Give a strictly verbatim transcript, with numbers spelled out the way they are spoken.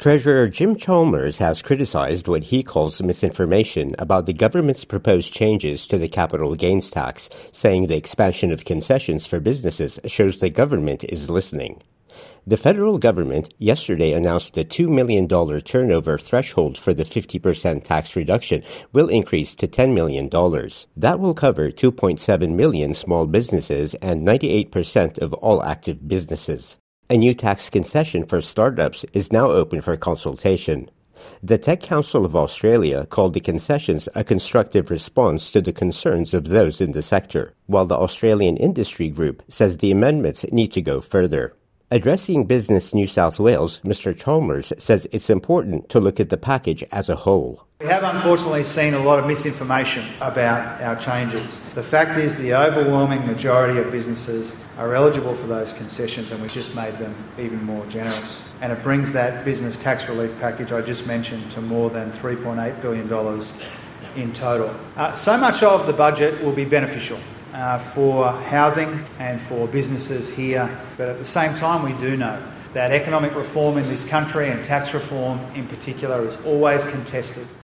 Treasurer Jim Chalmers has criticized what he calls misinformation about the government's proposed changes to the capital gains tax, saying the expansion of concessions for businesses shows the government is listening. The federal government yesterday announced the two million dollars turnover threshold for the fifty percent tax reduction will increase to ten million dollars. That will cover two point seven million small businesses and ninety-eight percent of all active businesses. A new tax concession for startups is now open for consultation. The Tech Council of Australia called the concessions a constructive response to the concerns of those in the sector, while the Australian Industry Group says the amendments need to go further. Addressing Business New South Wales, Mister Chalmers says it's important to look at the package as a whole. We have unfortunately seen a lot of misinformation about our changes. The fact is the overwhelming majority of businesses are eligible for those concessions, and we've just made them even more generous. And it brings that business tax relief package I just mentioned to more than three point eight billion dollars in total. Uh, so much of the budget will be beneficial uh, for housing and for businesses here, but at the same time we do know that economic reform in this country and tax reform in particular is always contested.